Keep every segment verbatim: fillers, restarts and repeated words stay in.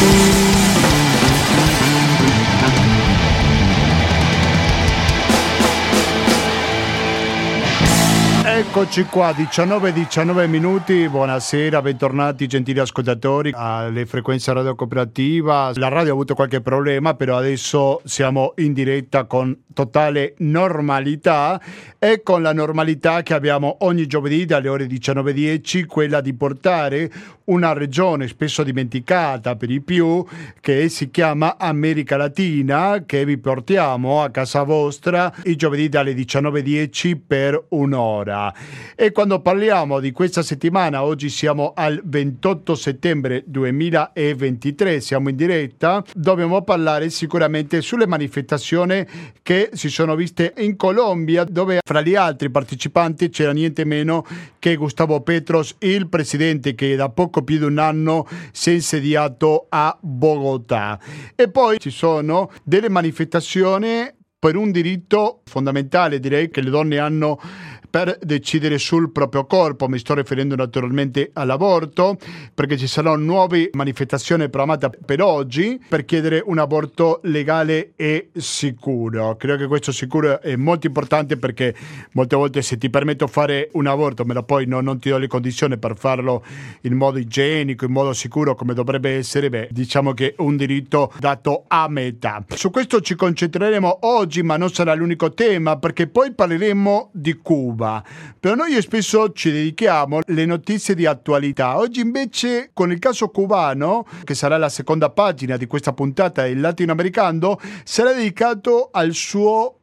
Eccoci qua, diciannove e diciannove minuti, buonasera, bentornati gentili ascoltatori alle frequenze Radio Cooperativa. La radio ha avuto qualche problema, però adesso siamo in diretta con totale normalità e con la normalità che abbiamo ogni giovedì dalle ore diciannove e dieci, quella di portare una regione spesso dimenticata per i più, che si chiama America Latina, che vi portiamo a casa vostra i giovedì dalle diciannove e dieci per un'ora. E quando parliamo di questa settimana, oggi siamo al ventotto settembre duemilaventitré, siamo in diretta, dobbiamo parlare sicuramente sulle manifestazioni che si sono viste in Colombia, dove fra gli altri partecipanti c'era niente meno che Gustavo Petro, il presidente che da poco più di un anno si è insediato a Bogotà. E poi ci sono delle manifestazioni per un diritto fondamentale, direi, che le donne hanno per decidere sul proprio corpo. Mi sto riferendo naturalmente all'aborto, perché ci saranno nuove manifestazioni programmate per oggi per chiedere un aborto legale e sicuro. Credo che questo sicuro è molto importante, perché molte volte se ti permetto fare un aborto, ma poi no, non ti do le condizioni per farlo in modo igienico, in modo sicuro come dovrebbe essere, beh, diciamo che è un diritto dato a metà. Su questo ci concentreremo oggi, ma non sarà l'unico tema, perché poi parleremo di Cuba. Però noi spesso ci dedichiamo alle notizie di attualità. Oggi invece, con il caso cubano, che sarà la seconda pagina di questa puntata del Latinoamericano, sarà dedicato al suo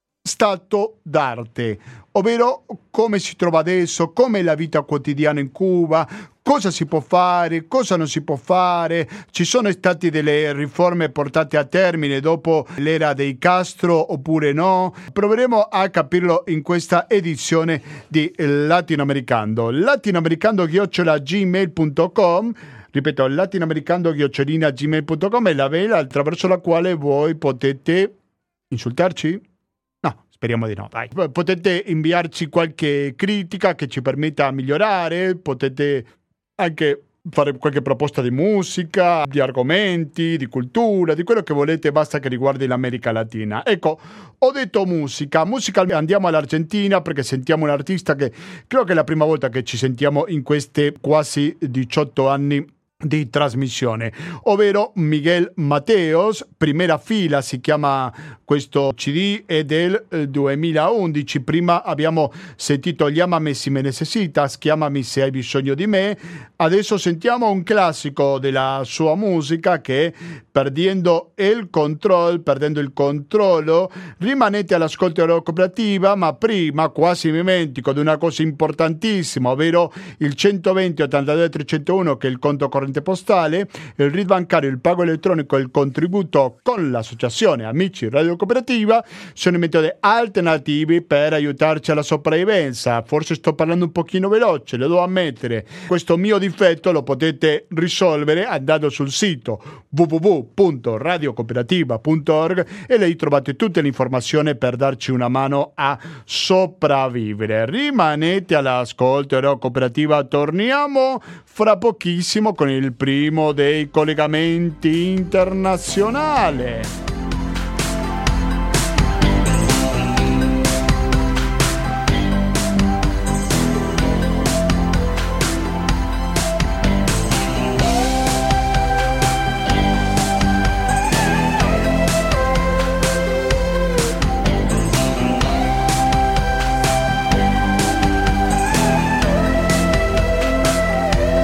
stato d'arte, ovvero come si trova adesso, com'è la vita quotidiana in Cuba, cosa si può fare, cosa non si può fare. Ci sono state delle riforme portate a termine dopo l'era dei Castro oppure no? Proveremo a capirlo in questa edizione di Latinoamericano. Latinoamericano chiocciola gmail punto com. Ripeto, latinoamericano chiocciola gmail punto com è la mail attraverso la quale voi potete insultarci? No, speriamo di no, dai. Potete inviarci qualche critica che ci permetta di migliorare, potete anche fare qualche proposta di musica, di argomenti, di cultura, di quello che volete, basta che riguardi l'America Latina. Ecco, ho detto musica, musica andiamo all'Argentina, perché sentiamo un artista che credo che è la prima volta che ci sentiamo in questi quasi diciotto anni di trasmissione, ovvero Miguel Mateos. Primera fila si chiama questo C D, è del duemilaundici. Prima abbiamo sentito Llámame si me necesitas, chiamami se hai bisogno di me. Adesso sentiamo un classico della sua musica, che è Perdiendo il control, perdendo il controllo. Rimanete all'ascolto della cooperativa, ma prima quasi mi dimentico di una cosa importantissima, ovvero il centoventi ottantadue trecentouno, che è il conto corrente postale, il R I D bancario, il pago elettronico e il contributo con l'associazione Amici Radio Cooperativa sono i metodi alternativi per aiutarci alla sopravvivenza. Forse sto parlando un pochino veloce, lo devo ammettere. Questo mio difetto lo potete risolvere andando sul sito w w w punto radio cooperativa punto org e lì trovate tutte le informazioni per darci una mano a sopravvivere. Rimanete all'ascolto della cooperativa, torniamo fra pochissimo con il primo dei collegamenti internazionali.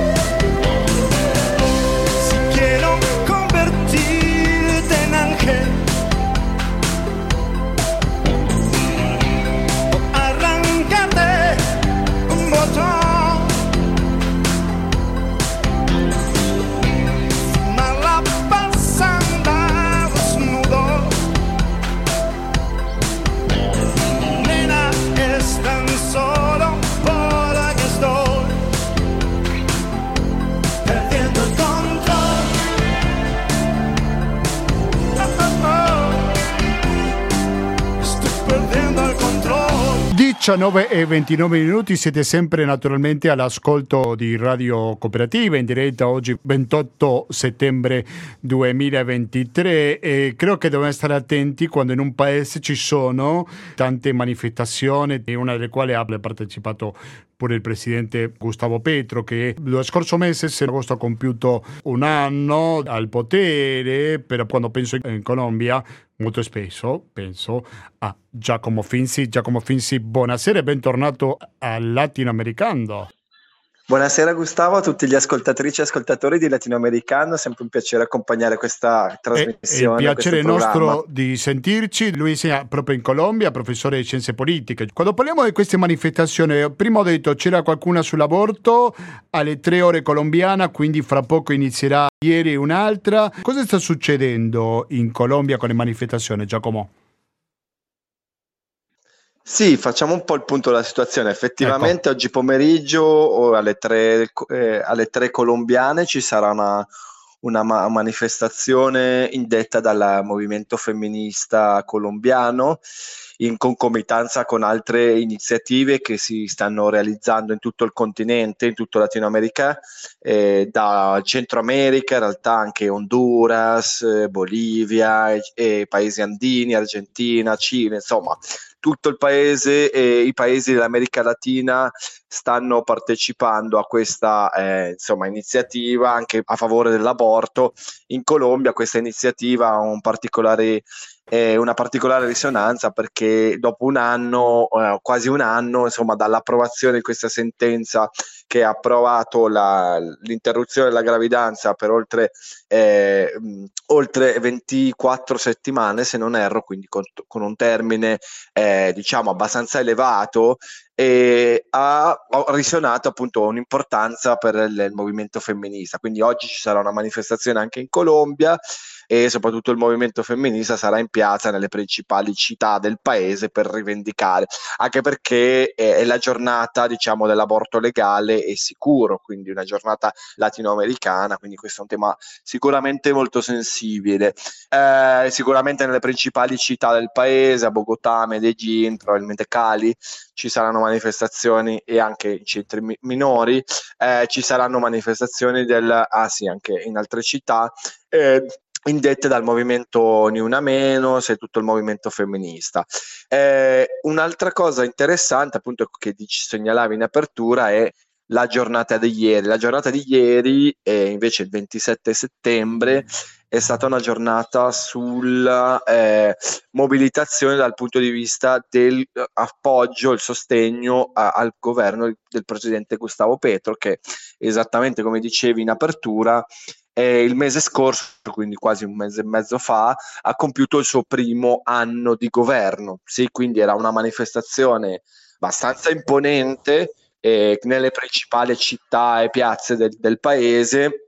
Quiero convertirte en ángel diciannove e ventinove minuti, siete sempre naturalmente all'ascolto di Radio Cooperativa in diretta oggi ventotto settembre duemilaventitré e credo che dobbiamo stare attenti quando in un paese ci sono tante manifestazioni, una delle quali ha partecipato pure il presidente Gustavo Petro, che lo scorso mese, se agosto, ha compiuto un anno al potere, però quando penso in Colombia molto spesso penso a Giacomo Finzi. Giacomo Finzi, buonasera e bentornato al Latinoamericano. Buonasera Gustavo, a tutti gli ascoltatrici e ascoltatori di Latinoamericano, è sempre un piacere accompagnare questa trasmissione. È il piacere nostro di sentirci. Lui insegna proprio in Colombia, professore di scienze politiche. Quando parliamo di queste manifestazioni, prima ho detto c'era qualcuna sull'aborto alle tre ore colombiana, quindi fra poco inizierà ieri un'altra. Cosa sta succedendo in Colombia con le manifestazioni, Giacomo? Sì, facciamo un po' il punto della situazione. Effettivamente Ecco. Oggi pomeriggio alle tre, eh, alle tre colombiane ci sarà una, una ma- manifestazione indetta dal movimento femminista colombiano in concomitanza con altre iniziative che si stanno realizzando in tutto il continente, in tutta Latino America, eh, da Centro America, in realtà anche Honduras, eh, Bolivia, e, e paesi andini, Argentina, Cile, insomma tutto il paese e i paesi dell'America Latina stanno partecipando a questa eh, insomma, iniziativa anche a favore dell'aborto. In Colombia questa iniziativa ha un particolare, eh, una particolare risonanza perché dopo un anno, eh, quasi un anno, insomma, dall'approvazione di questa sentenza che ha approvato la, l'interruzione della gravidanza per oltre, eh, mh, oltre ventiquattro settimane, se non erro, quindi con, con un termine eh, diciamo abbastanza elevato, e ha, ha risuonato appunto un'importanza per il, il movimento femminista. Quindi oggi ci sarà una manifestazione anche in Colombia e soprattutto il movimento femminista sarà in piazza nelle principali città del paese per rivendicare, anche perché è, è la giornata, diciamo, dell'aborto legale e sicuro, quindi una giornata latinoamericana, quindi questo è un tema sicuramente molto sensibile. Eh, sicuramente nelle principali città del paese, a Bogotà, Medellin, probabilmente Cali, ci saranno manifestazioni, e anche in centri mi- minori eh, ci saranno manifestazioni del, ah sì, anche in altre città, eh, indette dal movimento Ni Una Menos e tutto il movimento femminista. Eh, un'altra cosa interessante, appunto, che ci segnalavi in apertura è la giornata di ieri. La giornata di ieri, eh, invece il ventisette settembre, è stata una giornata sulla eh, mobilitazione dal punto di vista dell'appoggio, il sostegno a, al governo del presidente Gustavo Petro, che esattamente come dicevi in apertura, eh, il mese scorso, quindi quasi un mese e mezzo fa, ha compiuto il suo primo anno di governo. Sì, quindi era una manifestazione abbastanza imponente eh, nelle principali città e piazze del, del paese,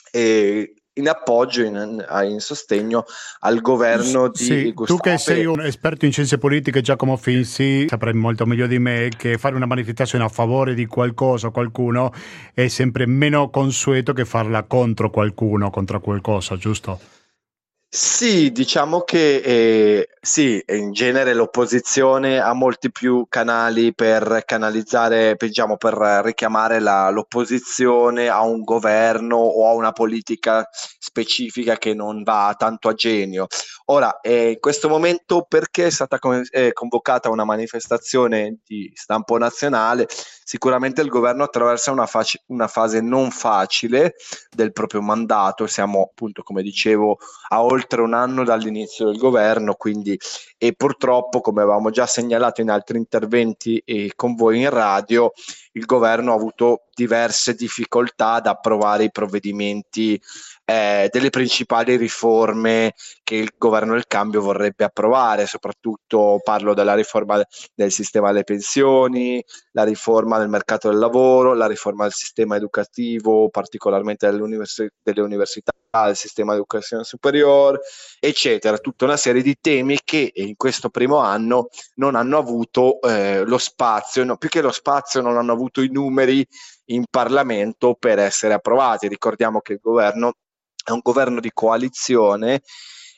e in appoggio, in, in sostegno al governo di Sì, tu Gustavo che sei Petro. un esperto in scienze politiche, Giacomo Finzi, saprai molto meglio di me che fare una manifestazione a favore di qualcosa o qualcuno è sempre meno consueto che farla contro qualcuno, contro qualcosa, giusto? Sì, diciamo che eh, sì, in genere l'opposizione ha molti più canali per canalizzare, per, diciamo, per richiamare la- l'opposizione a un governo o a una politica specifica che non va tanto a genio. Ora, eh, in questo momento, perché è stata con- eh, convocata una manifestazione di stampo nazionale? Sicuramente il governo attraversa una, faci- una fase non facile del proprio mandato. Siamo appunto, come dicevo, a oltre un anno dall'inizio del governo, quindi, e purtroppo, come avevamo già segnalato in altri interventi e con voi in radio, il governo ha avuto diverse difficoltà ad approvare i provvedimenti eh, delle principali riforme che il governo del cambio vorrebbe approvare. Soprattutto parlo della riforma del sistema delle pensioni, la riforma del mercato del lavoro, la riforma del sistema educativo, particolarmente delle, universi- delle università, del sistema di educazione superiore, eccetera. Tutta una serie di temi che in questo primo anno non hanno avuto eh, lo spazio, no, più che lo spazio non hanno avuto i numeri in Parlamento per essere approvati. Ricordiamo che il governo è un governo di coalizione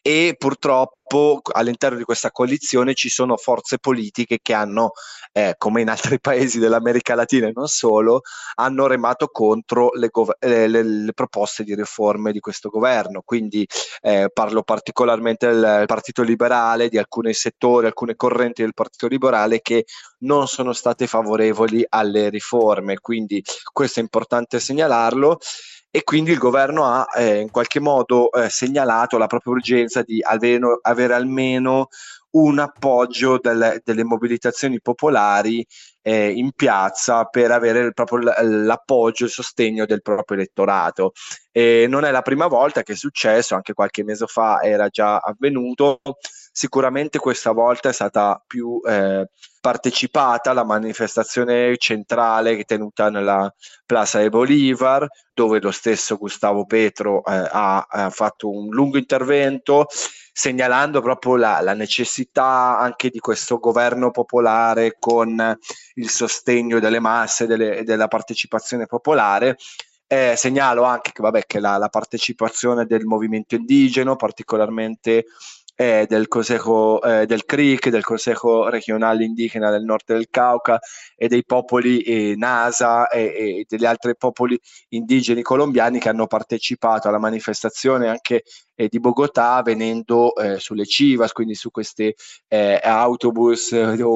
e purtroppo all'interno di questa coalizione ci sono forze politiche che hanno, eh, come in altri paesi dell'America Latina e non solo, hanno remato contro le, gov- eh, le, le proposte di riforme di questo governo. Quindi eh, parlo particolarmente del Partito Liberale, di alcuni settori, alcune correnti del Partito Liberale che non sono state favorevoli alle riforme. Quindi questo è importante segnalarlo. E quindi il governo ha eh, in qualche modo eh, segnalato la propria urgenza di avere, avere almeno un appoggio del, delle mobilitazioni popolari eh, in piazza per avere il, proprio l'appoggio e il sostegno del proprio elettorato. E non è la prima volta che è successo, anche qualche mese fa era già avvenuto. Sicuramente questa volta è stata più eh, partecipata la manifestazione centrale tenuta nella Plaza de Bolívar, dove lo stesso Gustavo Petro eh, ha, ha fatto un lungo intervento segnalando proprio la, la necessità anche di questo governo popolare con il sostegno delle masse e della partecipazione popolare. Eh, segnalo anche che, vabbè, che la, la partecipazione del movimento indigeno, particolarmente eh, del Consejo eh, del C R I C, del Consejo Regional Indígena del Nord del Cauca e dei popoli eh, Nasa e, e degli altri popoli indigeni colombiani che hanno partecipato alla manifestazione anche eh, di Bogotà, venendo eh, sulle Chivas, quindi su questi eh, autobus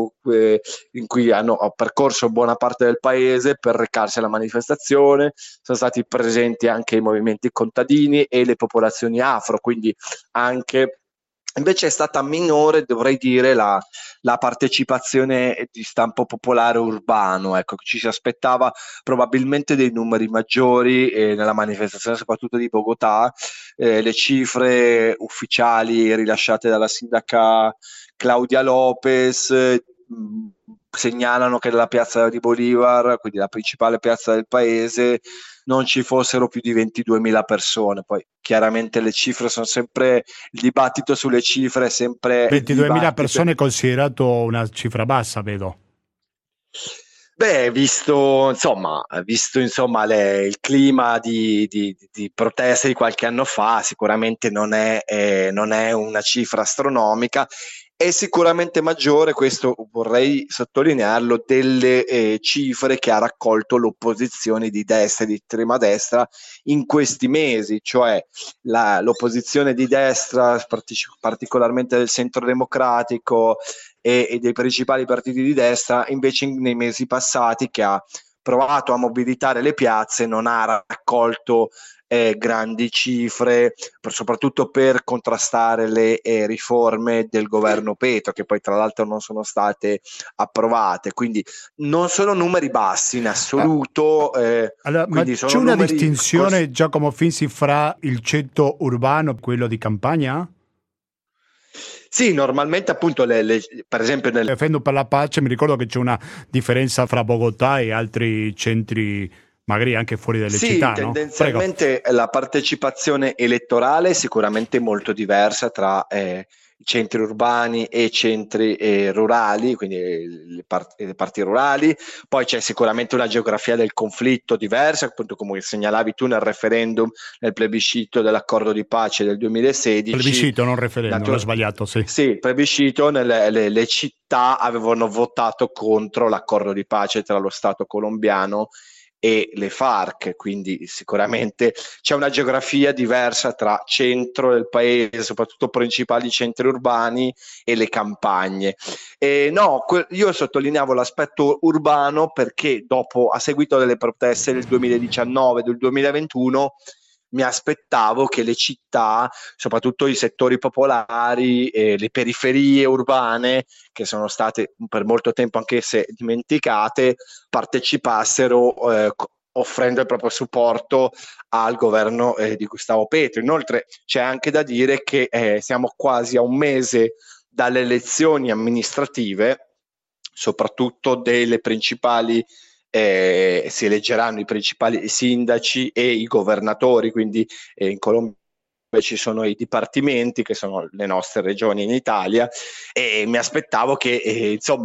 eh, in cui hanno percorso buona parte del paese per recarsi alla manifestazione. Sono stati presenti anche i movimenti contadini e le popolazioni afro, quindi anche invece è stata minore, dovrei dire, la, la partecipazione di stampo popolare urbano. Ecco, ci si aspettava probabilmente dei numeri maggiori eh, nella manifestazione, soprattutto di Bogotà. Eh, le cifre ufficiali rilasciate dalla sindaca Claudia Lopez eh, segnalano che nella piazza di Bolivar, quindi la principale piazza del paese, non ci fossero più di ventiduemila persone. Poi chiaramente le cifre sono sempre, il dibattito sulle cifre è sempre ventiduemila persone è considerato una cifra bassa, vedo. Beh, visto insomma, visto, insomma le, il clima di, di, di proteste di qualche anno fa, sicuramente non è, eh, non è una cifra astronomica. È sicuramente maggiore, questo vorrei sottolinearlo, delle eh, cifre che ha raccolto l'opposizione di destra e di estrema destra in questi mesi, cioè la, l'opposizione di destra, partic- particolarmente del centro democratico e, e dei principali partiti di destra, invece in, nei mesi passati, che ha provato a mobilitare le piazze, non ha raccolto Eh, grandi cifre, per, soprattutto per contrastare le eh, riforme del governo Petro, che poi tra l'altro non sono state approvate. Quindi non sono numeri bassi in assoluto. Eh, allora, ma quindi sono c'è una numeri distinzione, cos- Giacomo Finzi, fra il ceto urbano e quello di campagna? Sì, normalmente appunto, le, le, per esempio nel... Defendo per la pace, mi ricordo che c'è una differenza fra Bogotà e altri centri, magari anche fuori dalle Sì, città, no? Prego. tendenzialmente la partecipazione elettorale è sicuramente molto diversa tra eh, i centri urbani e i centri eh, rurali, quindi eh, le, part- le parti rurali. Poi c'è sicuramente una geografia del conflitto diversa, appunto come segnalavi tu nel referendum, nel plebiscito dell'accordo di pace del duemilasedici. Plebiscito, non referendum, l'ho Natur- sbagliato, sì. sì, il plebiscito, nelle, le, le città avevano votato contro l'accordo di pace tra lo Stato colombiano e le FARC, quindi sicuramente c'è una geografia diversa tra centro del paese, soprattutto principali centri urbani, e le campagne. E no, que- io sottolineavo l'aspetto urbano perché dopo, a seguito delle proteste del duemiladiciannove e del duemilaventuno, mi aspettavo che le città, soprattutto i settori popolari, eh, le periferie urbane, che sono state per molto tempo anche se dimenticate, partecipassero eh, offrendo il proprio supporto al governo eh, di Gustavo Petro. Inoltre c'è anche da dire che eh, siamo quasi a un mese dalle elezioni amministrative, soprattutto delle principali eh, si eleggeranno i principali sindaci e i governatori, quindi eh, in Colombia ci sono i dipartimenti che sono le nostre regioni in Italia, e mi aspettavo che eh, insomma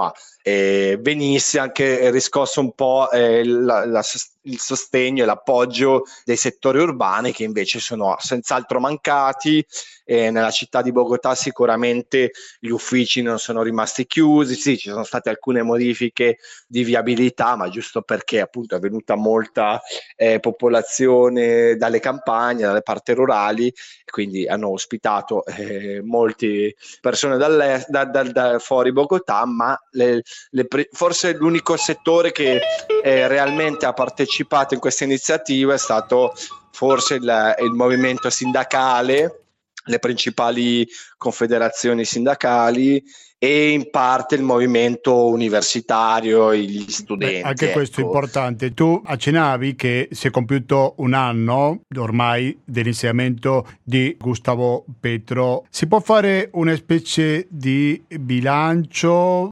eh, venisse anche riscosso un po' eh, la, la, il sostegno e l'appoggio dei settori urbani, che invece sono senz'altro mancati. Eh, nella città di Bogotà sicuramente gli uffici non sono rimasti chiusi, sì, ci sono state alcune modifiche di viabilità, ma giusto perché appunto è venuta molta eh, popolazione dalle campagne, dalle parti rurali, quindi hanno ospitato eh, molte persone da, da, da fuori Bogotà, ma le, le, forse l'unico settore che eh, realmente ha partecipato in questa iniziativa è stato forse il, il movimento sindacale, le principali confederazioni sindacali e in parte il movimento universitario e gli studenti. Beh, anche questo è ecco. importante. Tu accennavi che si è compiuto un anno ormai dell'insediamento di Gustavo Petro. Si può fare una specie di bilancio?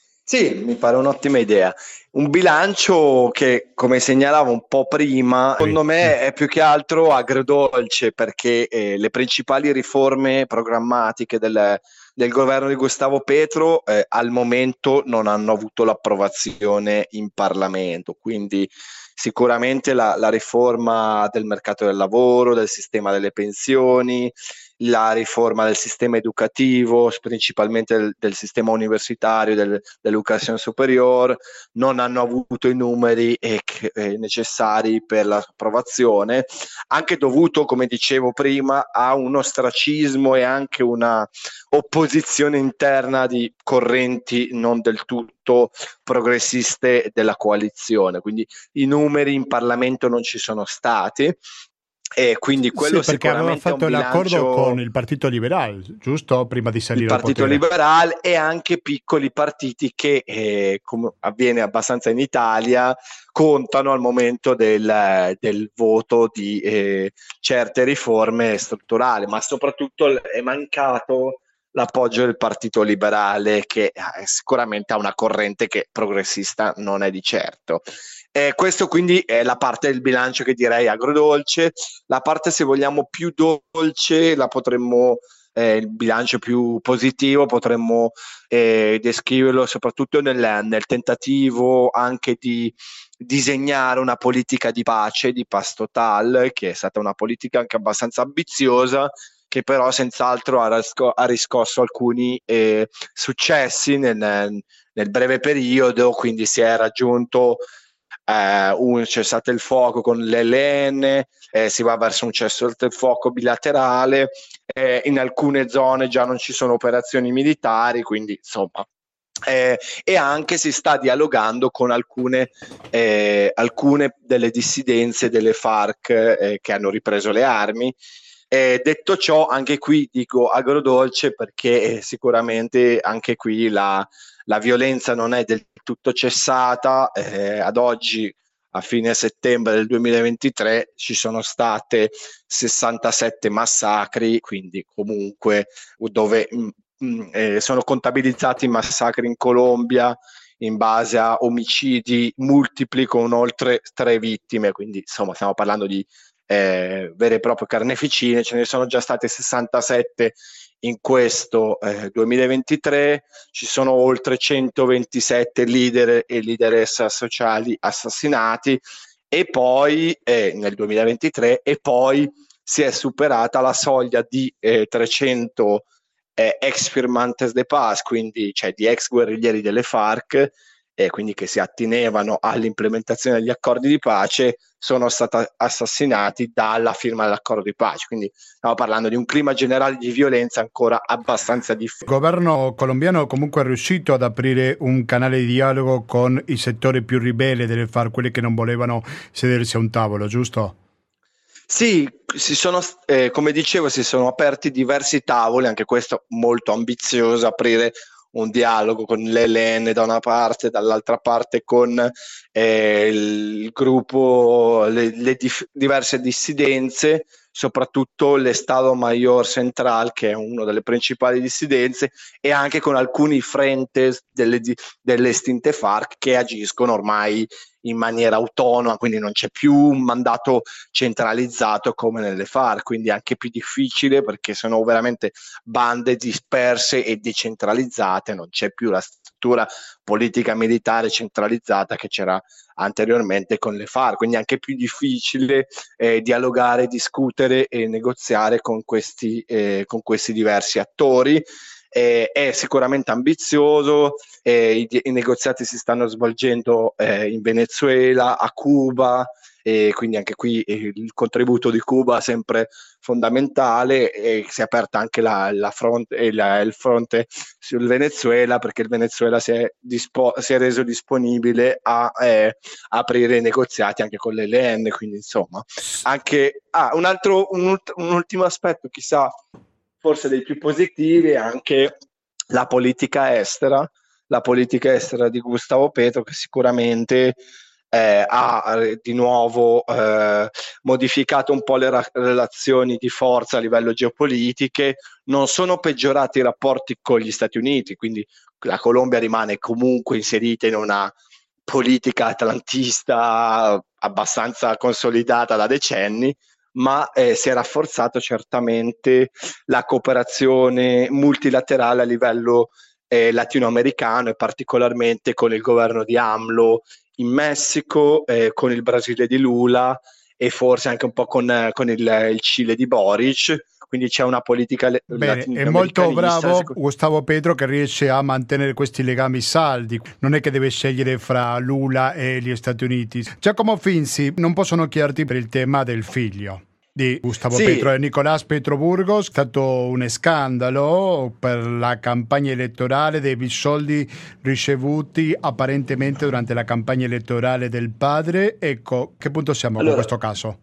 Sì, mi pare un'ottima idea. Un bilancio che, come segnalavo un po' prima, secondo me è più che altro agrodolce, perché eh, le principali riforme programmatiche del, del governo di Gustavo Petro eh, al momento non hanno avuto l'approvazione in Parlamento. Quindi sicuramente la, la riforma del mercato del lavoro, del sistema delle pensioni, la riforma del sistema educativo, principalmente del, del sistema universitario, del, dell'educazione superiore, non hanno avuto i numeri eh, eh, necessari per l'approvazione, anche dovuto, come dicevo prima, a un ostracismo e anche una opposizione interna di correnti non del tutto progressiste della coalizione. Quindi i numeri in Parlamento non ci sono stati. E quindi quello sì, perché aveva sicuramente è un fatto l'accordo bilancio, con il Partito Liberale, giusto? Prima di il salire al Partito potere. Liberale e anche piccoli partiti che, eh, come avviene abbastanza in Italia, contano al momento del, del voto di eh, certe riforme strutturali, ma soprattutto è mancato l'appoggio del Partito Liberale, che eh, sicuramente ha una corrente che progressista non è di certo. Eh, questo quindi è la parte del bilancio che direi agrodolce. La parte, se vogliamo, più dolce la potremmo, eh, il bilancio più positivo potremmo eh, descriverlo soprattutto nel, nel tentativo anche di disegnare una politica di pace, di pace total, che è stata una politica anche abbastanza ambiziosa, che però senz'altro ha, rasco- ha riscosso alcuni eh, successi nel, nel breve periodo. Quindi si è raggiunto eh, un cessate il fuoco con l'E L N, eh, si va verso un cessate il fuoco bilaterale, eh, in alcune zone già non ci sono operazioni militari, quindi insomma. Eh, e anche si sta dialogando con alcune, eh, alcune delle dissidenze delle FARC eh, che hanno ripreso le armi. Eh, detto ciò, anche qui dico agrodolce, perché eh, sicuramente anche qui la, la violenza non è del tutto cessata. Eh, ad oggi, a fine settembre del duemilaventitré, ci sono state sessantasette massacri, quindi comunque dove mh, mh, eh, sono contabilizzati massacri in Colombia in base a omicidi multipli con oltre tre vittime, quindi insomma stiamo parlando di eh, vere e proprie carneficine. Ce ne sono già state sessantasette in questo eh, duemilaventitré, ci sono oltre centoventisette leader e leaderessa sociali assassinati, e poi eh, nel duemilaventitré, e poi si è superata la soglia di eh, trecento eh, ex firmantes de paz, quindi cioè di ex guerriglieri delle FARC, eh, quindi che si attenevano all'implementazione degli accordi di pace, sono stati assassinati dalla firma dell'accordo di pace. Quindi stiamo parlando di un clima generale di violenza ancora abbastanza difficile. Il governo colombiano comunque è riuscito ad aprire un canale di dialogo con i settori più ribelli delle FARC, quelli che non volevano sedersi a un tavolo, giusto? Sì, si sono, eh, come dicevo, si sono aperti diversi tavoli, anche questo molto ambizioso, aprire un dialogo con l'E L N da una parte, dall'altra parte con eh, il gruppo, le, le dif- diverse dissidenze, soprattutto l'Estado Mayor Central, che è una delle principali dissidenze, e anche con alcuni frentes delle, delle estinte FARC che agiscono ormai in maniera autonoma, quindi non c'è più un mandato centralizzato come nelle FARC, quindi è anche più difficile perché sono veramente bande disperse e decentralizzate, non c'è più la struttura politica militare centralizzata che c'era anteriormente con le FARC, quindi è anche più difficile eh, dialogare, discutere e negoziare con questi, eh, con questi diversi attori. Eh, è sicuramente ambizioso, eh, i, i negoziati si stanno svolgendo eh, in Venezuela, a Cuba, e quindi anche qui eh, il contributo di Cuba è sempre fondamentale, e si è aperta anche la, la fronte, eh, la, il fronte sul Venezuela, perché il Venezuela si è, dispo- si è reso disponibile a eh, aprire i negoziati anche con l'E L N, quindi insomma anche ah, un altro un, ult- un ultimo aspetto, chissà forse dei più positivi, è anche la politica estera, la politica estera di Gustavo Petro, che sicuramente eh, ha di nuovo eh, modificato un po' le ra- relazioni di forza a livello geopolitiche. Non sono peggiorati i rapporti con gli Stati Uniti, quindi la Colombia rimane comunque inserita in una politica atlantista abbastanza consolidata da decenni, ma eh, si è rafforzato certamente la cooperazione multilaterale a livello eh, latinoamericano, e particolarmente con il governo di AMLO in Messico, eh, con il Brasile di Lula, e forse anche un po' con, eh, con il, il Cile di Boric. Quindi c'è una politica le- Bene, è molto latinoamericanista. bravo Gustavo Petro che riesce a mantenere questi legami saldi, non è che deve scegliere fra Lula e gli Stati Uniti. Giacomo Finzi, non possono chiederti per il tema del figlio di Gustavo Sì. Petro e Nicolás Petro Burgos. È stato un scandalo per la campagna elettorale dei soldi ricevuti apparentemente durante la campagna elettorale del padre. Ecco, che punto siamo Allora, con questo caso?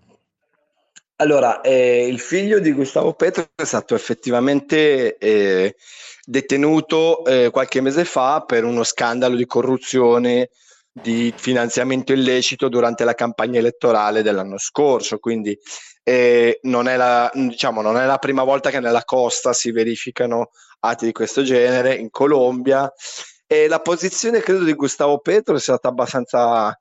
Allora, eh, il figlio di Gustavo Petro è stato effettivamente eh, detenuto eh, qualche mese fa per uno scandalo di corruzione, di finanziamento illecito durante la campagna elettorale dell'anno scorso. Quindi eh, non è la, diciamo, non è la prima volta che nella costa si verificano atti di questo genere in Colombia. E la posizione, credo, di Gustavo Petro è stata abbastanza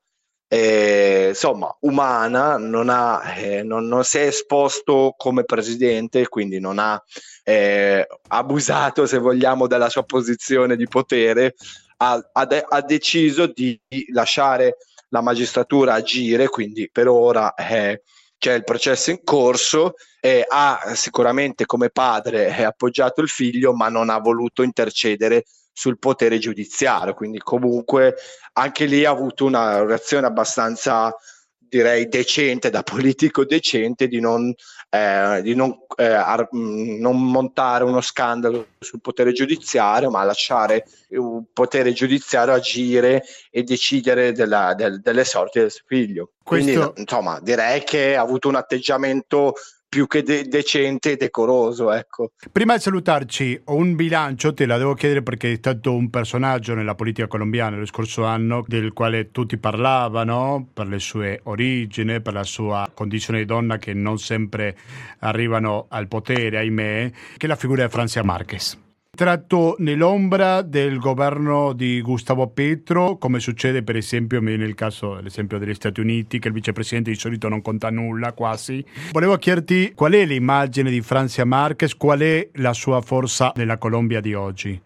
eh, insomma, umana. Non, ha, eh, non, non si è esposto come presidente, quindi non ha eh, abusato, se vogliamo, della sua posizione di potere. Ha, ha, de- ha deciso di lasciare la magistratura agire, quindi per ora eh, c'è il processo in corso. Eh, ha sicuramente come padre eh, appoggiato il figlio, ma non ha voluto intercedere sul potere giudiziario, quindi comunque anche lì ha avuto una reazione abbastanza, direi, decente, da politico decente, di non, eh, di non, eh, ar- non montare uno scandalo sul potere giudiziario, ma lasciare il potere giudiziario agire e decidere della, del, delle sorti del suo figlio. Quindi, Questo... insomma, direi che ha avuto un atteggiamento più che de- decente e decoroso, ecco. Prima di salutarci, ho un bilancio, te la devo chiedere perché è stato un personaggio nella politica colombiana lo scorso anno del quale tutti parlavano per le sue origini, per la sua condizione di donna che non sempre arrivano al potere, ahimè, che è la figura di Francia Márquez. Tratto nell'ombra del governo di Gustavo Petro, come succede per esempio, mi viene il caso, l'esempio degli Stati Uniti, che il vicepresidente di solito non conta nulla quasi. Volevo chiederti qual è l'immagine di Francia Márquez, qual è la sua forza nella Colombia di oggi?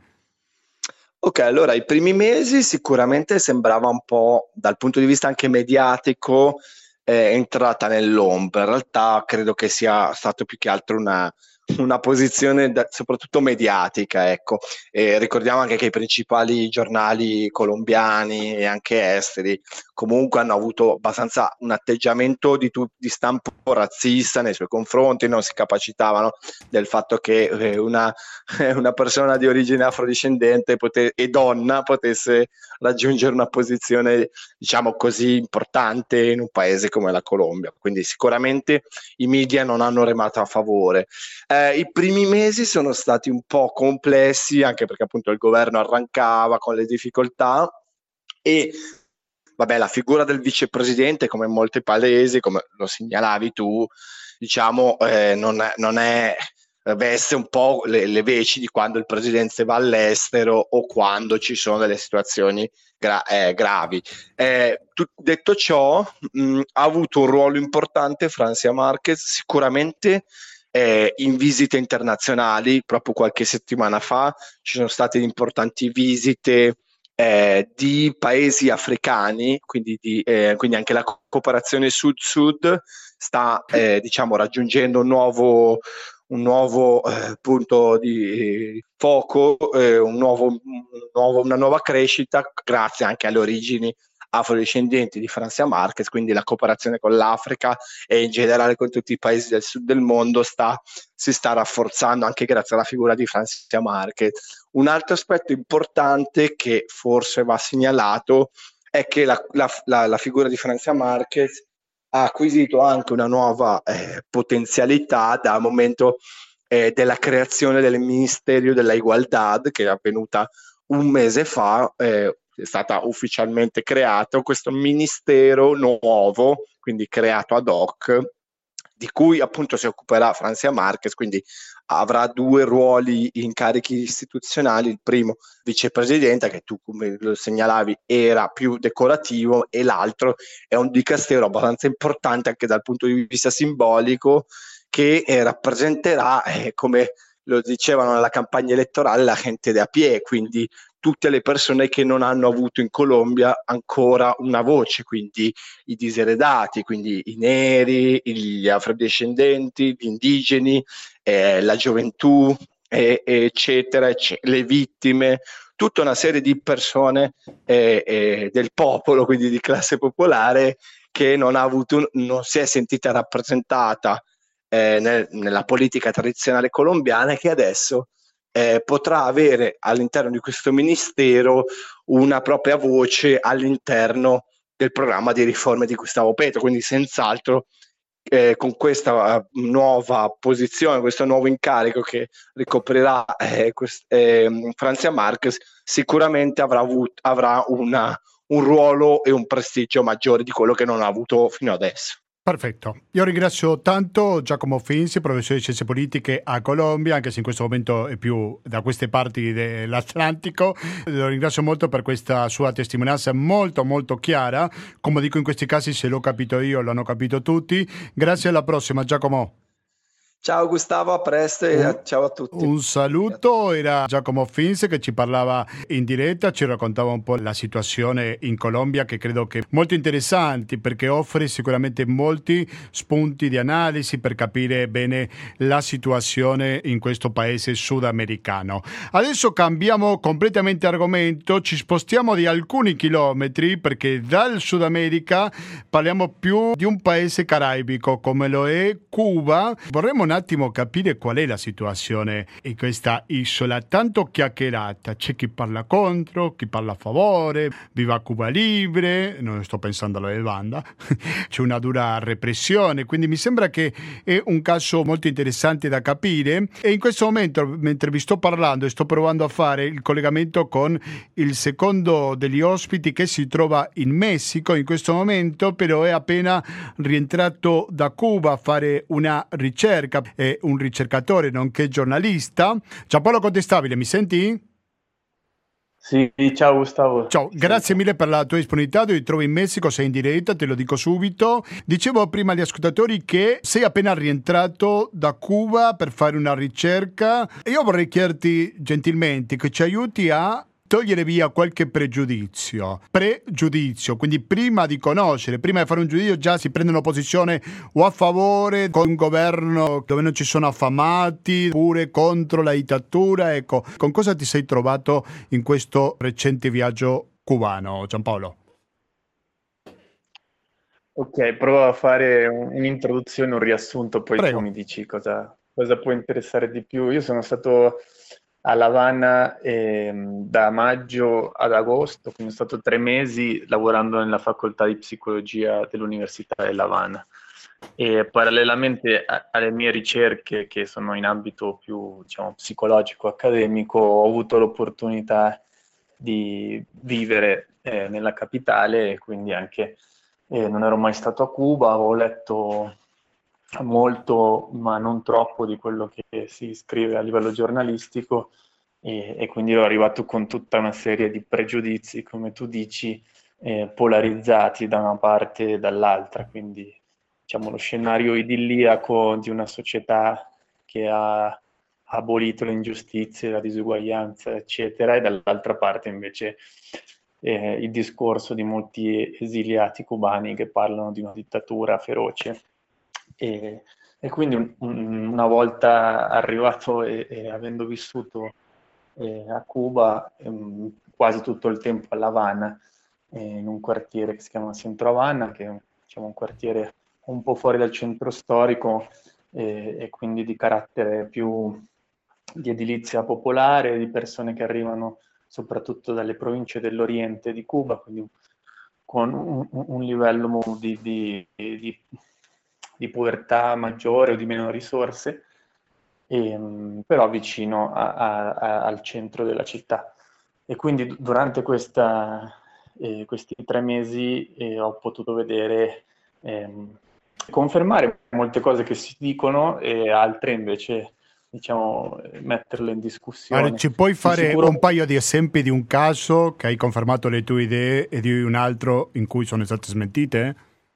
Ok, allora i primi mesi sicuramente sembrava un po', dal punto di vista anche mediatico, eh, entrata nell'ombra. In realtà credo che sia stato più che altro una, una posizione da- soprattutto mediatica, ecco. E ricordiamo anche che i principali giornali colombiani e anche esteri comunque hanno avuto abbastanza un atteggiamento di, tu- di stampo razzista nei suoi confronti, non si capacitavano del fatto che eh, una, una persona di origine afrodiscendente pote- e donna potesse raggiungere una posizione, diciamo così, importante in un paese come la Colombia. Quindi sicuramente i media non hanno remato a favore. Eh, I primi mesi sono stati un po' complessi, anche perché appunto il governo arrancava con le difficoltà, e vabbè, la figura del vicepresidente, come in molti paesi, come lo segnalavi tu, diciamo, eh, non è, non è veste un po' le, le veci di quando il presidente va all'estero o quando ci sono delle situazioni gra- eh, gravi. Eh, tu, detto ciò, mh, ha avuto un ruolo importante Francia Márquez, sicuramente eh, in visite internazionali. Proprio qualche settimana fa ci sono state importanti visite eh, di paesi africani, quindi, di, eh, quindi anche la cooperazione sud-sud sta eh, diciamo, raggiungendo un nuovo, un nuovo eh, punto di foco, eh, un nuovo, un nuovo, una nuova crescita grazie anche alle origini afrodiscendenti di Francia Marquez, quindi la cooperazione con l'Africa e in generale con tutti i paesi del sud del mondo sta, si sta rafforzando anche grazie alla figura di Francia Marquez. Un altro aspetto importante che forse va segnalato è che la, la, la, la figura di Francia Marquez ha acquisito anche una nuova eh, potenzialità dal momento eh, della creazione del Ministerio della Igualdad, che è avvenuta un mese fa, eh, è stata ufficialmente creato questo ministero nuovo, quindi creato ad hoc, di cui appunto si occuperà Francia Marquez, quindi avrà due ruoli, incarichi istituzionali: il primo vicepresidente, che tu come lo segnalavi era più decorativo, e l'altro è un dicastero abbastanza importante anche dal punto di vista simbolico, che eh, rappresenterà, eh, come lo dicevano nella campagna elettorale, la gente da piè, quindi tutte le persone che non hanno avuto in Colombia ancora una voce, quindi i diseredati, quindi i neri, gli afrodiscendenti, gli indigeni, eh, la gioventù, eh, eccetera, eccetera, le vittime, tutta una serie di persone eh, eh, del popolo, quindi di classe popolare, che non ha avuto, non si è sentita rappresentata eh, nel, nella politica tradizionale colombiana, e che adesso eh, potrà avere all'interno di questo ministero una propria voce all'interno del programma di riforme di Gustavo Petro. Quindi senz'altro eh, con questa uh, nuova posizione, questo nuovo incarico che ricoprirà eh, quest- eh, Francia Marquez, sicuramente avrà, avuto, avrà una, un ruolo e un prestigio maggiore di quello che non ha avuto fino adesso. Perfetto, io ringrazio tanto Giacomo Finzi, professore di scienze politiche a Colombia, anche se in questo momento è più da queste parti dell'Atlantico. Lo ringrazio molto per questa sua testimonianza molto molto chiara. Come dico in questi casi, se l'ho capito io, lo hanno capito tutti. Grazie, alla prossima Giacomo. Ciao Gustavo, a presto e Un, a, ciao a tutti. un saluto, era Giacomo Finzi che ci parlava in diretta, ci raccontava un po' la situazione in Colombia, che credo che è molto interessante perché offre sicuramente molti spunti di analisi per capire bene la situazione in questo paese sudamericano. Adesso cambiamo completamente argomento, ci spostiamo di alcuni chilometri perché dal Sud America parliamo più di un paese caraibico come lo è Cuba. Vorremmo un attimo capire qual è la situazione in questa isola tanto chiacchierata. C'è chi parla contro, chi parla a favore, viva Cuba libre, non sto pensando alla bevanda, c'è una dura repressione, quindi mi sembra che è un caso molto interessante da capire. E in questo momento, mentre vi sto parlando e sto provando a fare il collegamento con il secondo degli ospiti che si trova in Messico in questo momento, però è appena rientrato da Cuba a fare una ricerca, è un ricercatore nonché giornalista. Giampaolo Contestabile, mi senti? Sì, ciao Gustavo. Ciao, Ti grazie sento. mille per la tua disponibilità, ti trovo in Messico, sei in diretta, te lo dico subito. Dicevo prima agli ascoltatori che sei appena rientrato da Cuba per fare una ricerca e io vorrei chiederti gentilmente che ci aiuti a togliere via qualche pregiudizio, pregiudizio, quindi prima di conoscere, prima di fare un giudizio già si prendono posizione o a favore con un governo dove non ci sono affamati, oppure contro la dittatura. Ecco, con cosa ti sei trovato in questo recente viaggio cubano, Giampaolo? Ok, provo a fare un- un'introduzione, un riassunto, poi tu Prego. mi dici cosa, cosa può interessare di più. Io sono stato a La Habana ehm, da maggio ad agosto, quindi sono stato tre mesi lavorando nella facoltà di psicologia dell'Università di La Habana. E parallelamente a- alle mie ricerche, che sono in ambito più, diciamo, psicologico-accademico, ho avuto l'opportunità di vivere eh, nella capitale, e quindi anche eh, non ero mai stato a Cuba, ho letto molto, ma non troppo, di quello che si scrive a livello giornalistico, e, e quindi ero arrivato con tutta una serie di pregiudizi, come tu dici, eh, polarizzati da una parte e dall'altra, quindi diciamo lo scenario idilliaco di una società che ha abolito le ingiustizie, la disuguaglianza, eccetera, e dall'altra parte invece eh, il discorso di molti esiliati cubani che parlano di una dittatura feroce. E, e quindi un, un, una volta arrivato e, e avendo vissuto eh, a Cuba ehm, quasi tutto il tempo a La Habana, eh, in un quartiere che si chiama Centro Habana, che è diciamo, un quartiere un po' fuori dal centro storico eh, e quindi di carattere più di edilizia popolare, di persone che arrivano soprattutto dalle province dell'Oriente di Cuba, quindi con un, un livello di, di, di, di povertà maggiore o di meno risorse, e, però vicino a, a, a, al centro della città. E quindi durante questa, eh, questi tre mesi eh, ho potuto vedere, ehm, confermare molte cose che si dicono e altre invece diciamo metterle in discussione. Allora, ci puoi fare sicuro... un paio di esempi di un caso che hai confermato le tue idee e di un altro in cui sono state smentite?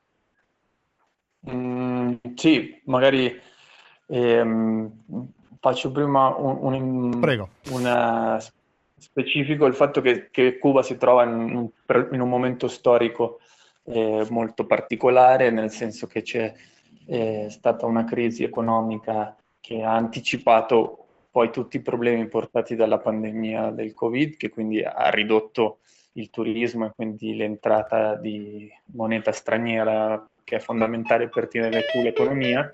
Mm, sì, magari ehm, faccio prima un, un, Prego. una specifico il fatto che, che Cuba si trova in un, in un momento storico eh, molto particolare, nel senso che c'è eh, stata una crisi economica che ha anticipato poi tutti i problemi portati dalla pandemia del Covid, che quindi ha ridotto il turismo e quindi l'entrata di moneta straniera, che è fondamentale per tenere su l'economia.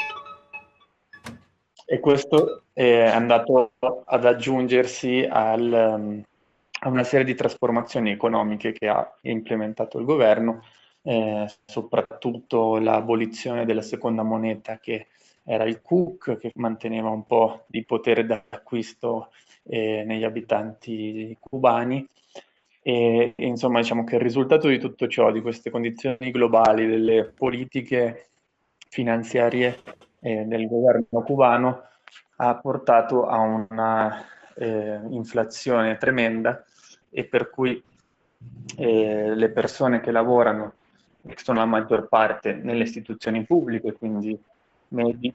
E questo è andato ad aggiungersi al, um, a una serie di trasformazioni economiche che ha implementato il governo, eh, soprattutto l'abolizione della seconda moneta che era il C U C, che manteneva un po' di potere d'acquisto eh, negli abitanti cubani. E, e insomma diciamo che il risultato di tutto ciò, di queste condizioni globali, delle politiche finanziarie eh, del governo cubano, ha portato a una eh, inflazione tremenda, e per cui eh, le persone che lavorano, che sono la maggior parte nelle istituzioni pubbliche, quindi medici.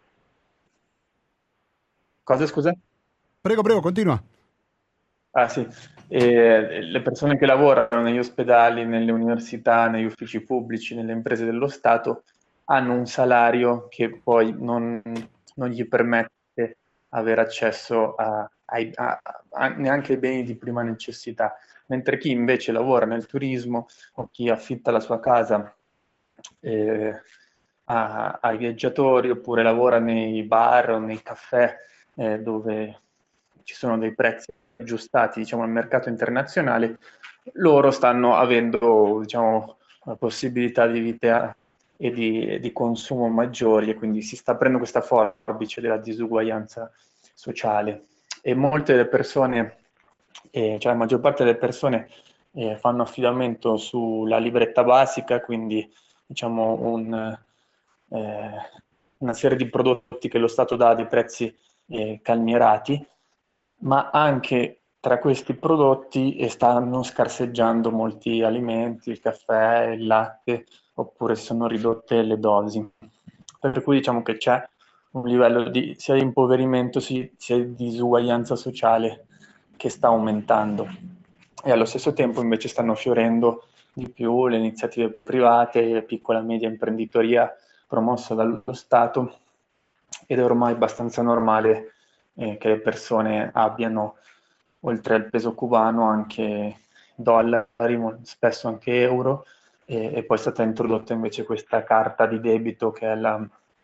Cosa, scusa? Prego, prego, continua. Ah sì, e le persone che lavorano negli ospedali, nelle università, negli uffici pubblici, nelle imprese dello Stato hanno un salario che poi non, non gli permette avere accesso a, ai, a, a, neanche ai beni di prima necessità, mentre chi invece lavora nel turismo o chi affitta la sua casa eh, a, ai viaggiatori oppure lavora nei bar o nei caffè eh, dove ci sono dei prezzi aggiustati diciamo, al mercato internazionale, loro stanno avendo diciamo, una possibilità di vita e di, di consumo maggiori, e quindi si sta aprendo questa forbice della disuguaglianza sociale. E molte delle persone, eh, cioè la maggior parte delle persone eh, fanno affidamento sulla libretta basica, quindi diciamo un, eh, una serie di prodotti che lo Stato dà a dei prezzi eh, calmierati, ma anche tra questi prodotti stanno scarseggiando molti alimenti, il caffè, il latte, oppure si sono ridotte le dosi. Per cui diciamo che c'è un livello di, sia di impoverimento sia di disuguaglianza sociale che sta aumentando. E allo stesso tempo invece stanno fiorendo di più le iniziative private, piccola e media imprenditoria promossa dallo Stato, ed è ormai abbastanza normale eh, che le persone abbiano, oltre al peso cubano, anche dollari, spesso anche euro, e, e poi è stata introdotta invece questa carta di debito che è la,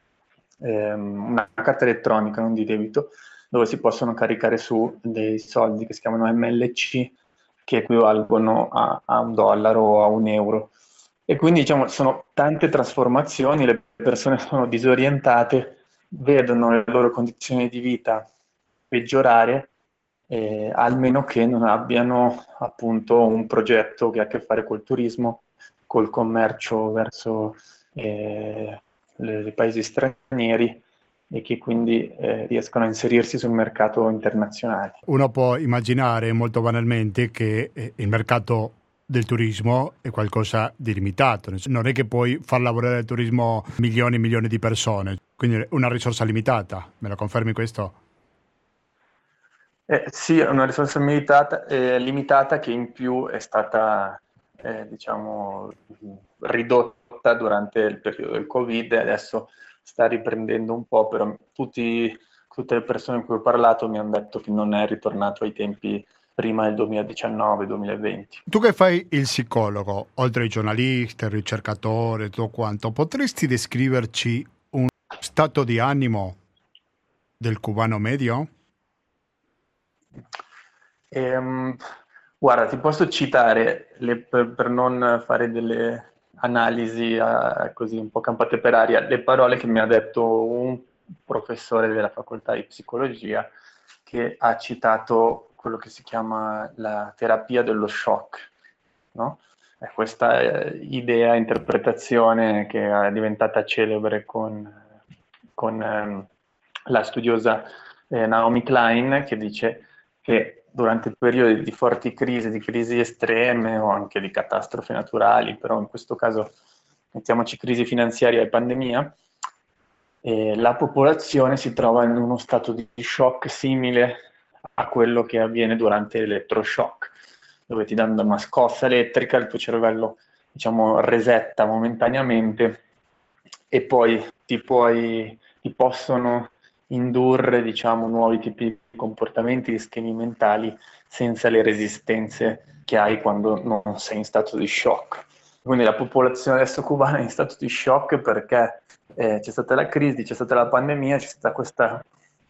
ehm, una carta elettronica, non di debito, dove si possono caricare su dei soldi che si chiamano M L C, che equivalgono a, a un dollaro o a un euro. E quindi diciamo sono tante trasformazioni, le persone sono disorientate, vedono le loro condizioni di vita peggiorare, eh, almeno che non abbiano appunto un progetto che ha a che fare col turismo, col commercio verso eh, i paesi stranieri, e che quindi eh, riescono a inserirsi sul mercato internazionale. Uno può immaginare molto banalmente che eh, il mercato del turismo è qualcosa di limitato, non è che puoi far lavorare il turismo milioni e milioni di persone, quindi è una risorsa limitata. Me lo confermi questo? Eh, sì, è una responsabilità eh, limitata che in più è stata, eh, diciamo, ridotta durante il periodo del Covid e adesso sta riprendendo un po', però tutti, tutte le persone con cui ho parlato mi hanno detto che non è ritornato ai tempi prima del duemiladiciannove-duemilaventi. Tu che fai il psicologo, oltre ai giornalisti, il ricercatore, tutto quanto, potresti descriverci un stato di animo del cubano medio? Ehm, guarda, ti posso citare, le- per, per non fare delle analisi eh, così un po' campate per aria, le parole che mi ha detto un professore della facoltà di psicologia che ha citato quello che si chiama la terapia dello shock, no? È questa eh, idea, interpretazione che è diventata celebre con, con ehm, la studiosa eh, Naomi Klein, che dice che durante periodi di forti crisi, di crisi estreme o anche di catastrofi naturali, però in questo caso mettiamoci crisi finanziaria e pandemia, eh, la popolazione si trova in uno stato di shock simile a quello che avviene durante l'elettroshock, dove ti danno una scossa elettrica, il tuo cervello, diciamo, resetta momentaneamente e poi ti, puoi, ti possono indurre, diciamo, nuovi tipi di comportamenti, di schemi mentali senza le resistenze che hai quando non sei in stato di shock. Quindi la popolazione adesso cubana è in stato di shock perché eh, c'è stata la crisi, c'è stata la pandemia, c'è stata questa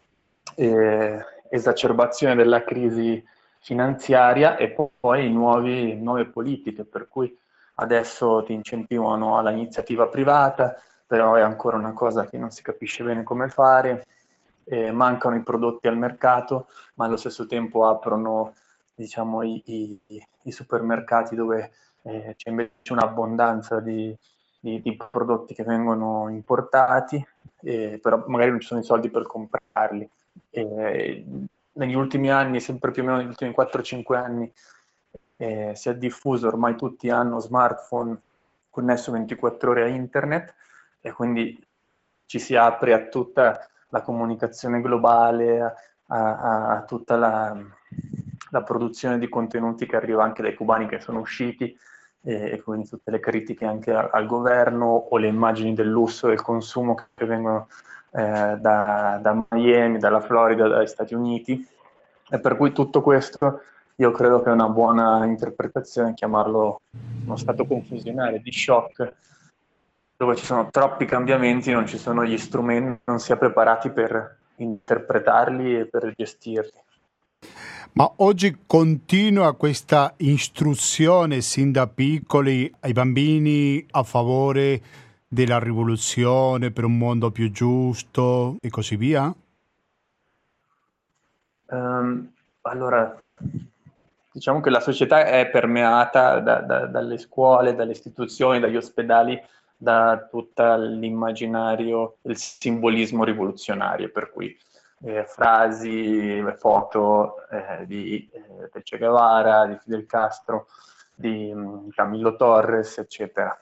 eh, esacerbazione della crisi finanziaria e poi nuovi, nuove politiche, per cui adesso ti incentivano all'iniziativa privata, però è ancora una cosa che non si capisce bene come fare, eh, mancano i prodotti al mercato, ma allo stesso tempo aprono, diciamo, i, i, i supermercati dove eh, c'è invece un'abbondanza di, di, di prodotti che vengono importati, eh, però magari non ci sono i soldi per comprarli. Eh, negli ultimi anni, sempre più o meno negli ultimi quattro cinque anni, eh, si è diffuso, ormai tutti hanno smartphone connesso ventiquattro ore a internet e quindi ci si apre a tutta la comunicazione globale, a, a, a tutta la, la produzione di contenuti che arriva anche dai cubani che sono usciti e, e quindi tutte le critiche anche al, al governo o le immagini del lusso e del consumo che vengono eh, da, da Miami, dalla Florida, dagli Stati Uniti. E per cui tutto questo io credo che è una buona interpretazione chiamarlo uno stato confusionale di shock, dove ci sono troppi cambiamenti, non ci sono gli strumenti, non si è preparati per interpretarli e per gestirli. Ma oggi continua questa istruzione sin da piccoli ai bambini a favore della rivoluzione per un mondo più giusto e così via? Um, allora, diciamo che la società è permeata da, da, dalle scuole, dalle istituzioni, dagli ospedali, da tutto l'immaginario, il simbolismo rivoluzionario, per cui eh, frasi, foto eh, di eh, Che Guevara, di Fidel Castro, di um, Camillo Torres, eccetera.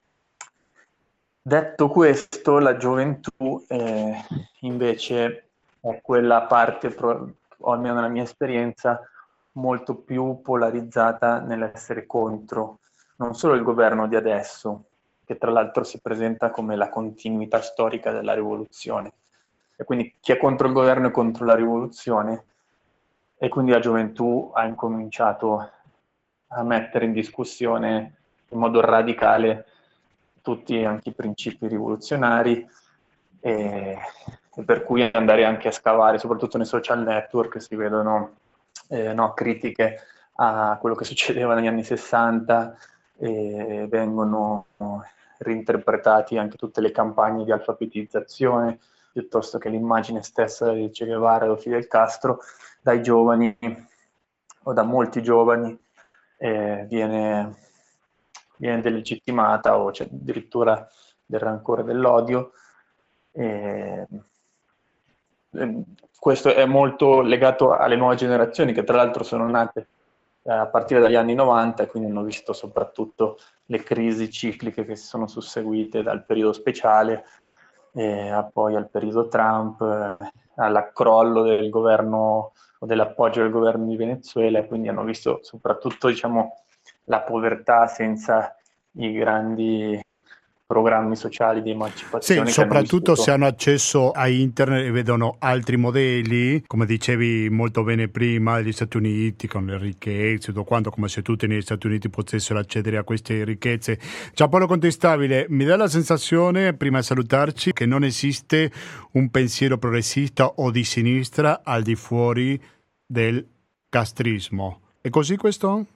Detto questo, la gioventù eh, invece è quella parte, pro, o almeno nella mia esperienza, molto più polarizzata nell'essere contro non solo il governo di adesso, che tra l'altro si presenta come la continuità storica della rivoluzione, e quindi chi è contro il governo è contro la rivoluzione, e quindi la gioventù ha incominciato a mettere in discussione in modo radicale tutti anche i principi rivoluzionari e, e per cui andare anche a scavare, soprattutto nei social network si vedono eh, no, critiche a quello che succedeva negli anni sessanta e vengono reinterpretati anche tutte le campagne di alfabetizzazione piuttosto che l'immagine stessa di Che Guevara o Fidel Castro dai giovani o da molti giovani eh, viene, viene delegittimata o c'è addirittura del rancore, dell'odio. E, e questo è molto legato alle nuove generazioni che tra l'altro sono nate a partire dagli anni novanta e quindi hanno visto soprattutto le crisi cicliche che si sono susseguite dal periodo speciale eh, a poi al periodo Trump, all'accrollo del governo o dell'appoggio del governo di Venezuela, e quindi hanno visto soprattutto, diciamo, la povertà senza i grandi programmi sociali di emancipazione. Sì, soprattutto vissuto... se hanno accesso a internet e vedono altri modelli, come dicevi molto bene prima, degli Stati Uniti con le ricchezze, tutto quanto, come se tutti negli Stati Uniti potessero accedere a queste ricchezze. Giampaolo Contestabile, mi dà la sensazione, prima di salutarci, che non esiste un pensiero progressista o di sinistra al di fuori del castrismo. È così questo?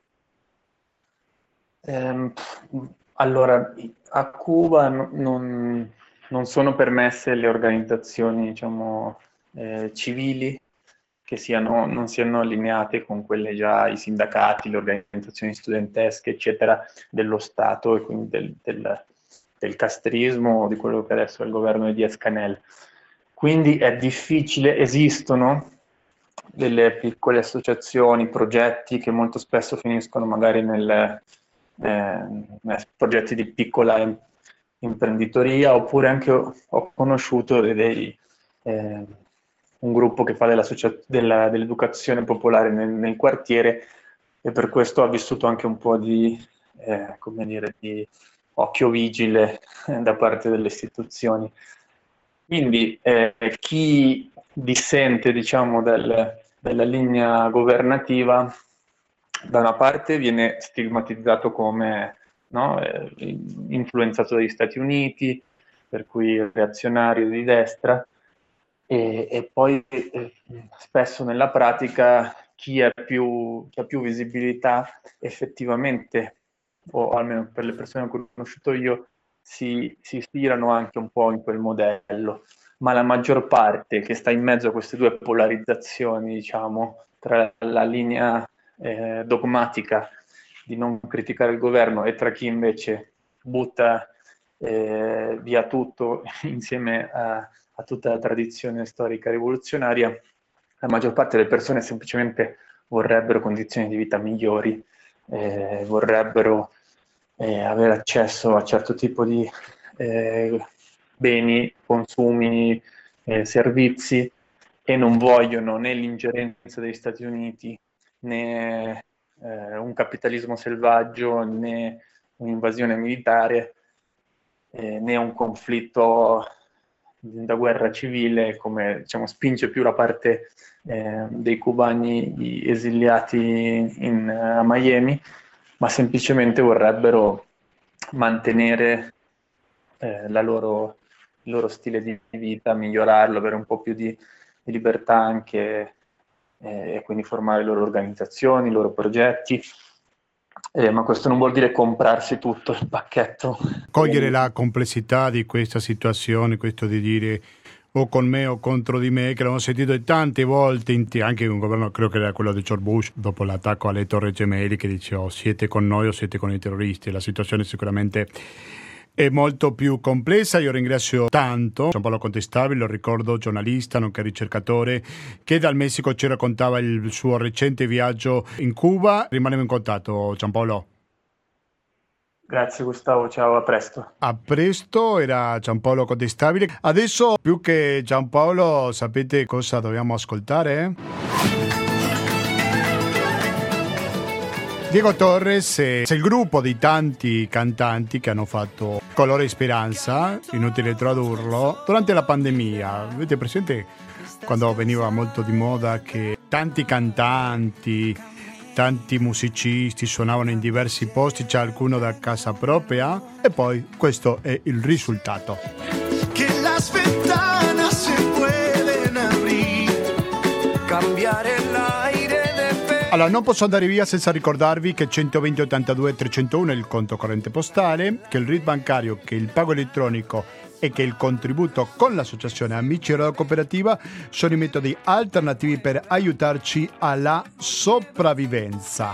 Ehm, allora, a Cuba no, non, non sono permesse le organizzazioni, diciamo, eh, civili che siano, non siano allineate con quelle già, i sindacati, le organizzazioni studentesche, eccetera, dello Stato, e quindi del, del, del castrismo, di quello che adesso è il governo di Diaz-Canel. Quindi è difficile, esistono delle piccole associazioni, progetti che molto spesso finiscono magari nel Eh, progetti di piccola imprenditoria, oppure anche ho, ho conosciuto dei, eh, un gruppo che fa della, dell'educazione popolare nel, nel quartiere, e per questo ha vissuto anche un po' di, eh, come dire, di occhio vigile eh, da parte delle istituzioni. Quindi eh, chi dissente, diciamo, del, dalla linea governativa, da una parte viene stigmatizzato come, no, eh, influenzato dagli Stati Uniti, per cui reazionario di destra, e, e poi eh, spesso nella pratica chi, è più, chi ha più visibilità effettivamente, o almeno per le persone che ho conosciuto io, si, si ispirano anche un po' in quel modello, ma la maggior parte che sta in mezzo a queste due polarizzazioni, diciamo, tra la linea Eh, dogmatica di non criticare il governo e tra chi invece butta eh, via tutto insieme a, a tutta la tradizione storica rivoluzionaria, la maggior parte delle persone semplicemente vorrebbero condizioni di vita migliori, eh, vorrebbero eh, avere accesso a certo tipo di eh, beni, consumi, eh, servizi, e non vogliono né l'ingerenza degli Stati Uniti, né eh, un capitalismo selvaggio, né un'invasione militare, eh, né un conflitto da guerra civile, come, diciamo, spinge più la parte eh, dei cubani esiliati in, a Miami, ma semplicemente vorrebbero mantenere eh, la loro, il loro stile di vita, migliorarlo, avere un po' più di, di libertà anche, e quindi formare le loro organizzazioni, i loro progetti, eh, ma questo non vuol dire comprarsi tutto il pacchetto. Cogliere la complessità di questa situazione, questo di dire o con me o contro di me, che l'abbiamo sentito tante volte, in t- anche un governo, credo che era quello di George Bush, dopo l'attacco alle Torri Gemelli, che diceva oh, siete con noi o siete con i terroristi. La situazione sicuramente è molto più complessa. Io ringrazio tanto Giampaolo Contestabile, lo ricordo, giornalista nonché ricercatore, che dal Messico ci raccontava il suo recente viaggio in Cuba. Rimaniamo in contatto, Giampaolo. Grazie Gustavo, ciao, a presto. A presto, era Giampaolo Contestabile. Adesso più che Giampaolo, sapete cosa dobbiamo ascoltare? Diego Torres è il gruppo di tanti cantanti che hanno fatto Colore e Speranza, inutile tradurlo, durante la pandemia. Avete presente quando veniva molto di moda che tanti cantanti, tanti musicisti suonavano in diversi posti, c'è qualcuno da casa propria, e poi questo è il risultato. Che las ventanas se pueden abrir, cambiare l'aire de... Allora, non posso andare via senza ricordarvi che centoventi ottantadue trecentouno è il conto corrente postale, che il R I D bancario, che il pago elettronico e che il contributo con l'associazione Amici Radio Cooperativa sono i metodi alternativi per aiutarci alla sopravvivenza.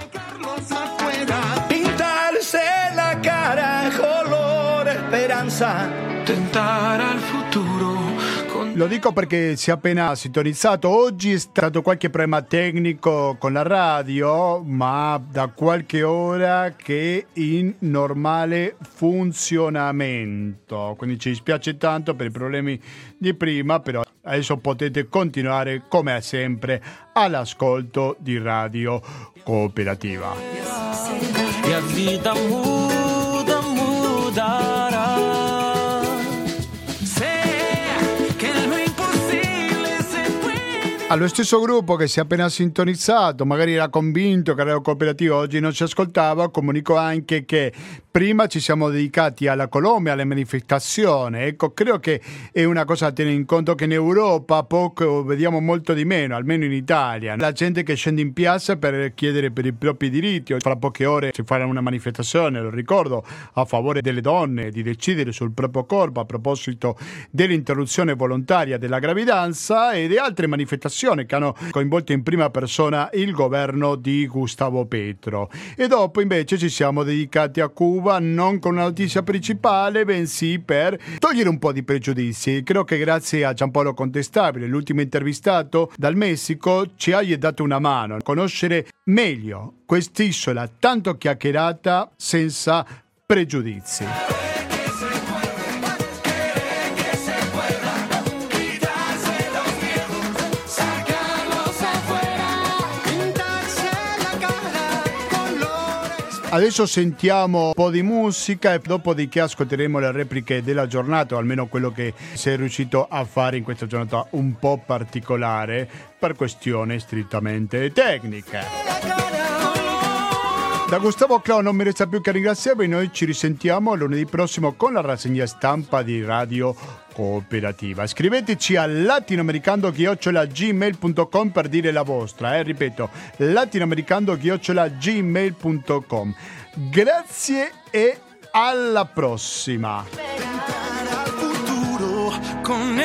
Pintarse la cara color esperanza, tentar al futuro con Lo dico perché si è appena sintonizzato. Oggi è stato qualche problema tecnico con la radio, ma da qualche ora che è in normale funzionamento. Quindi ci dispiace tanto per i problemi di prima, però adesso potete continuare come sempre all'ascolto di Radio Cooperativa. E a vita muda, mudarà. Allo stesso gruppo che si è appena sintonizzato, magari era convinto che Radio Cooperativa oggi non ci ascoltava, comunico anche che prima ci siamo dedicati alla Colombia, alle manifestazioni. Ecco, credo che è una cosa da tenere in conto che in Europa poco vediamo molto di meno, almeno in Italia. La gente che scende in piazza per chiedere per i propri diritti. Fra poche ore si farà una manifestazione, lo ricordo, a favore delle donne di decidere sul proprio corpo a proposito dell'interruzione volontaria della gravidanza e di altre manifestazioni che hanno coinvolto in prima persona il governo di Gustavo Petro. E dopo invece ci siamo dedicati a Cuba non con una notizia principale, bensì per togliere un po' di pregiudizi. Credo che grazie a Giampaolo Contestabile, l'ultimo intervistato dal Messico, ci abbia dato una mano a conoscere meglio quest'isola tanto chiacchierata senza pregiudizi. Adesso sentiamo un po' di musica e dopodiché ascolteremo le repliche della giornata, o almeno quello che si è riuscito a fare in questa giornata un po' particolare per questioni strettamente tecniche. Da Gustavo Clau non mi resta più che ringraziarvi. Noi ci risentiamo lunedì prossimo con la rassegna stampa di Radio Cooperativa. Scriveteci a latinoamericano chiocciola gmail punto com per dire la vostra, eh? Ripeto, latinoamericano chiocciola gmail punto com. Grazie e alla prossima. Con